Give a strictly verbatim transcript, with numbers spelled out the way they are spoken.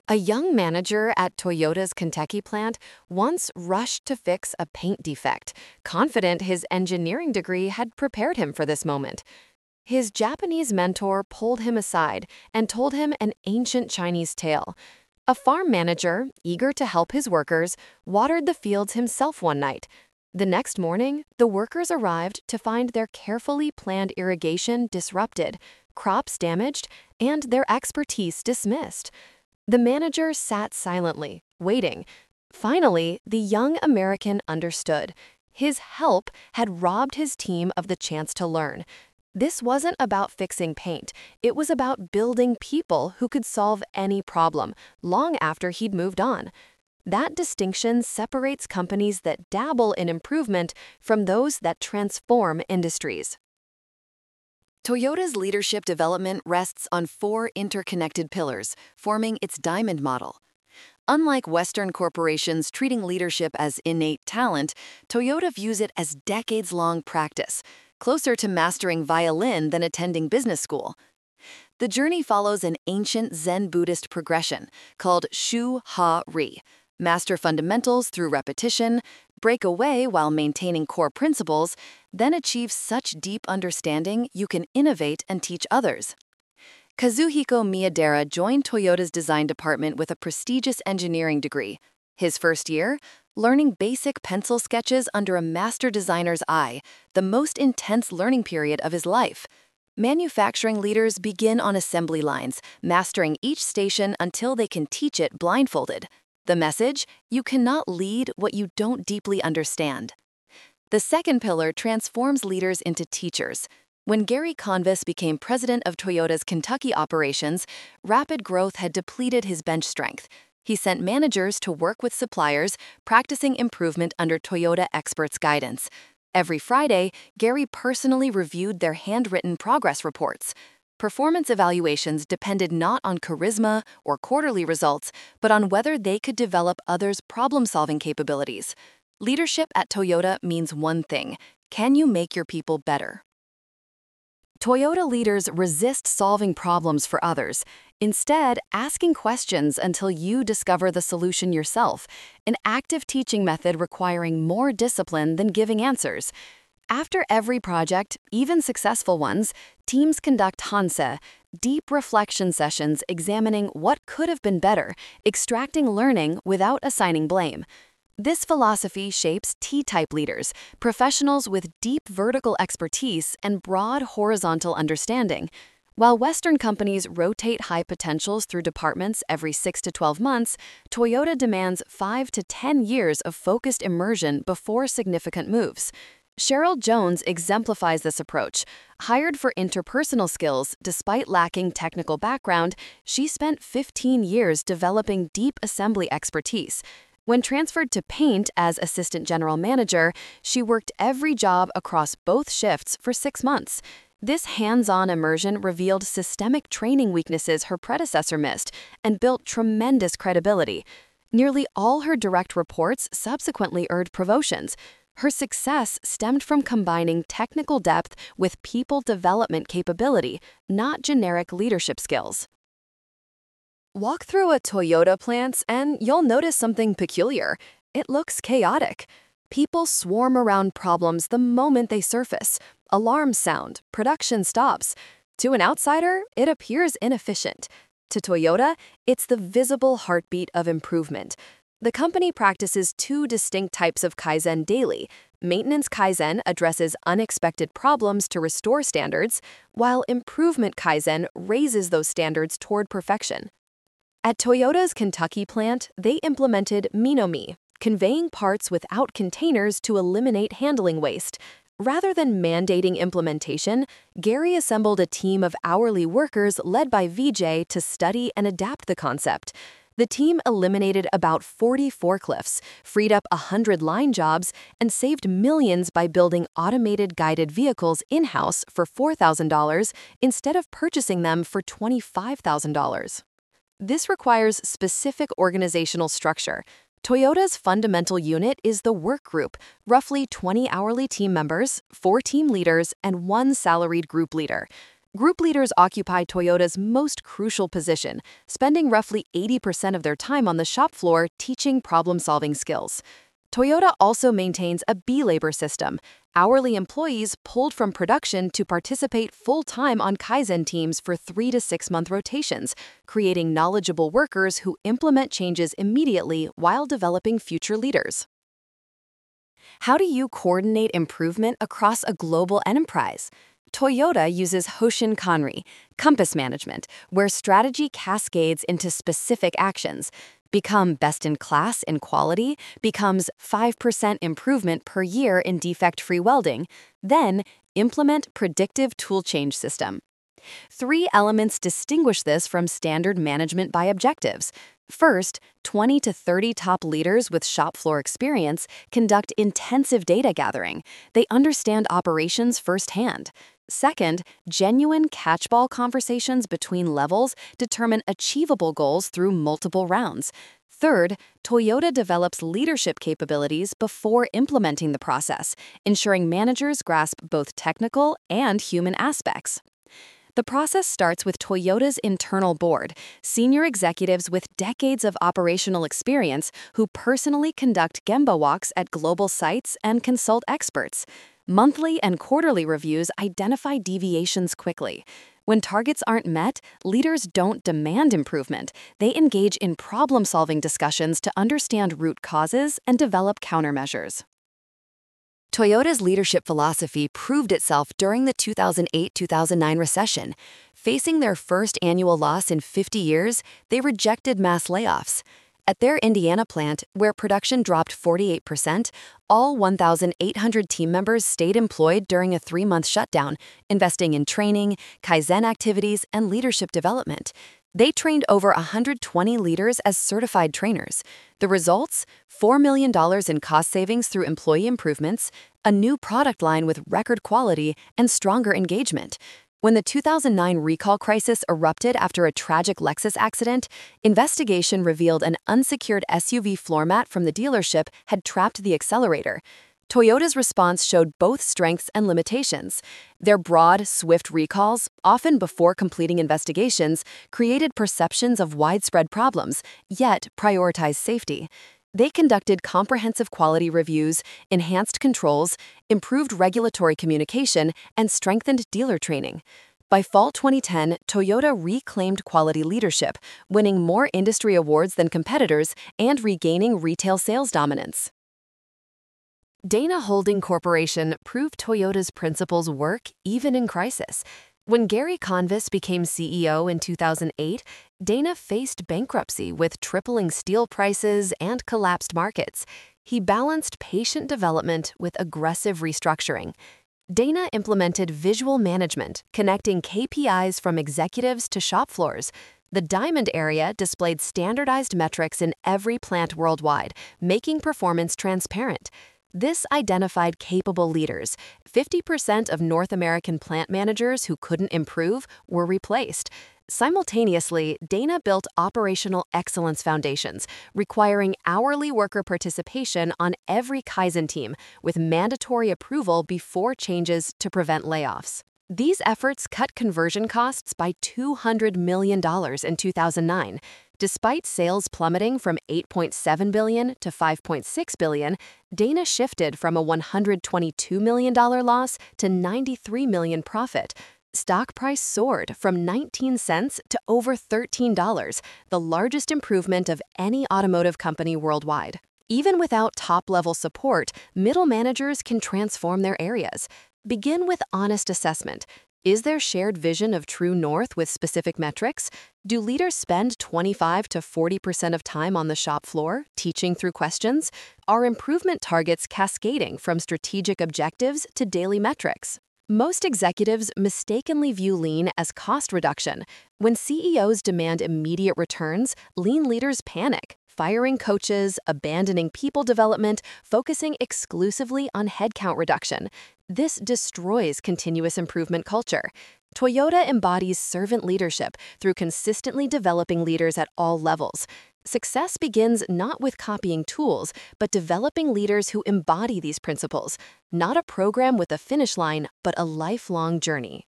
A young manager at Toyota's Kentucky plant once rushed to fix a paint defect, confident his engineering degree had prepared him for this moment. His Japanese mentor pulled him aside and told him an ancient Chinese tale. A farm manager, eager to help his workers, watered the fields himself one night. The next morning, the workers arrived to find their carefully planned irrigation disrupted, crops damaged, and their expertise dismissed. The manager sat silently, waiting. Finally, the young American understood. His help had robbed his team of the chance to learn. This wasn't about fixing paint. It was about building people who could solve any problem, long after he'd moved on. That distinction separates companies that dabble in improvement from those that transform industries. Toyota's leadership development rests on four interconnected pillars, forming its diamond model. Unlike Western corporations treating leadership as innate talent, Toyota views it as decades-long practice, closer to mastering violin than attending business school. The journey follows an ancient Zen Buddhist progression called Shu Ha Ri: master fundamentals through repetition, break away while maintaining core principles, then achieve such deep understanding you can innovate and teach others. Kazuhiko Miyadera joined Toyota's design department with a prestigious engineering degree. His first year, learning basic pencil sketches under a master designer's eye, the most intense learning period of his life. Manufacturing leaders begin on assembly lines, mastering each station until they can teach it blindfolded. The message: you cannot lead what you don't deeply understand. The second pillar transforms leaders into teachers. When Gary Convis became president of Toyota's Kentucky operations, rapid growth had depleted his bench strength. He sent managers to work with suppliers, practicing improvement under Toyota experts' guidance. Every Friday, Gary personally reviewed their handwritten progress reports. Performance evaluations depended not on charisma or quarterly results, but on whether they could develop others' problem-solving capabilities. Leadership at Toyota means one thing: can you make your people better? Toyota leaders resist solving problems for others, instead asking questions until you discover the solution yourself, an active teaching method requiring more discipline than giving answers. After every project, even successful ones, teams conduct Hanse, deep reflection sessions examining what could have been better, extracting learning without assigning blame. This philosophy shapes T-type leaders, professionals with deep vertical expertise and broad horizontal understanding. While Western companies rotate high potentials through departments every six to twelve months, Toyota demands five to ten years of focused immersion before significant moves. Cheryl Jones exemplifies this approach. Hired for interpersonal skills despite lacking technical background, she spent fifteen years developing deep assembly expertise. When transferred to paint as assistant general manager, she worked every job across both shifts for six months. This hands-on immersion revealed systemic training weaknesses her predecessor missed and built tremendous credibility. Nearly all her direct reports subsequently earned promotions. Her success stemmed from combining technical depth with people development capability, not generic leadership skills. Walk through a Toyota plant and you'll notice something peculiar. It looks chaotic. People swarm around problems the moment they surface. Alarms sound, production stops. To an outsider, it appears inefficient. To Toyota, it's the visible heartbeat of improvement. The company practices two distinct types of Kaizen daily. Maintenance Kaizen addresses unexpected problems to restore standards, while Improvement Kaizen raises those standards toward perfection. At Toyota's Kentucky plant, they implemented Minomi, conveying parts without containers to eliminate handling waste. Rather than mandating implementation, Gary assembled a team of hourly workers led by Vijay to study and adapt the concept. The team eliminated about forty forklifts, freed up one hundred line jobs, and saved millions by building automated guided vehicles in-house for four thousand dollars instead of purchasing them for twenty-five thousand dollars. This requires specific organizational structure. Toyota's fundamental unit is the work group, roughly twenty hourly team members, four team leaders, and one salaried group leader. Group leaders occupy Toyota's most crucial position, spending roughly eighty percent of their time on the shop floor teaching problem-solving skills. Toyota also maintains a B-labor system, hourly employees pulled from production to participate full-time on Kaizen teams for three to six-month rotations, creating knowledgeable workers who implement changes immediately while developing future leaders. How do you coordinate improvement across a global enterprise? Toyota uses Hoshin Kanri, compass management, where strategy cascades into specific actions. Become best in class in quality becomes five percent improvement per year in defect-free welding, then implement predictive tool change system. Three elements distinguish this from standard management by objectives. First, twenty to thirty top leaders with shop floor experience conduct intensive data gathering. They understand operations firsthand. Second, genuine catchball conversations between levels determine achievable goals through multiple rounds. Third, Toyota develops leadership capabilities before implementing the process, ensuring managers grasp both technical and human aspects. The process starts with Toyota's internal board, senior executives with decades of operational experience who personally conduct Gemba walks at global sites and consult experts. Monthly and quarterly reviews identify deviations quickly. When targets aren't met, leaders don't demand improvement. They engage in problem-solving discussions to understand root causes and develop countermeasures. Toyota's leadership philosophy proved itself during the two thousand eight two thousand nine recession. Facing their first annual loss in fifty years, they rejected mass layoffs. At their Indiana plant, where production dropped forty-eight percent, all one thousand eight hundred team members stayed employed during a three-month shutdown, investing in training, Kaizen activities, and leadership development. They trained over one hundred twenty leaders as certified trainers. The results? four million dollars in cost savings through employee improvements, a new product line with record quality, and stronger engagement. When the two thousand nine recall crisis erupted after a tragic Lexus accident, investigation revealed an unsecured S U V floor mat from the dealership had trapped the accelerator. Toyota's response showed both strengths and limitations. Their broad, swift recalls, often before completing investigations, created perceptions of widespread problems, yet prioritized safety. They conducted comprehensive quality reviews, enhanced controls, improved regulatory communication, and strengthened dealer training. By fall twenty ten, Toyota reclaimed quality leadership, winning more industry awards than competitors and regaining retail sales dominance. Dana Holding Corporation proved Toyota's principles work even in crisis. When Gary Convis became C E O in two thousand eight, Dana faced bankruptcy with tripling steel prices and collapsed markets. He balanced patient development with aggressive restructuring. Dana implemented visual management, connecting K P Is from executives to shop floors. The Diamond area displayed standardized metrics in every plant worldwide, making performance transparent. This identified capable leaders. fifty percent of North American plant managers who couldn't improve were replaced. Simultaneously, Dana built operational excellence foundations, requiring hourly worker participation on every Kaizen team, with mandatory approval before changes to prevent layoffs. These efforts cut conversion costs by two hundred million dollars in two thousand nine. Despite sales plummeting from eight point seven billion dollars to five point six billion dollars, Dana shifted from a one hundred twenty-two million dollars loss to ninety-three million dollars profit. Stock price soared from nineteen cents to over thirteen dollars, the largest improvement of any automotive company worldwide. Even without top-level support, middle managers can transform their areas. Begin with honest assessment. Is there shared vision of true north with specific metrics? Do leaders spend twenty-five to forty percent of time on the shop floor, teaching through questions? Are improvement targets cascading from strategic objectives to daily metrics? Most executives mistakenly view lean as cost reduction. When C E Os demand immediate returns, lean leaders panic, firing coaches, abandoning people development, focusing exclusively on headcount reduction. This destroys continuous improvement culture. Toyota embodies servant leadership through consistently developing leaders at all levels. Success begins not with copying tools, but developing leaders who embody these principles, not a program with a finish line, but a lifelong journey.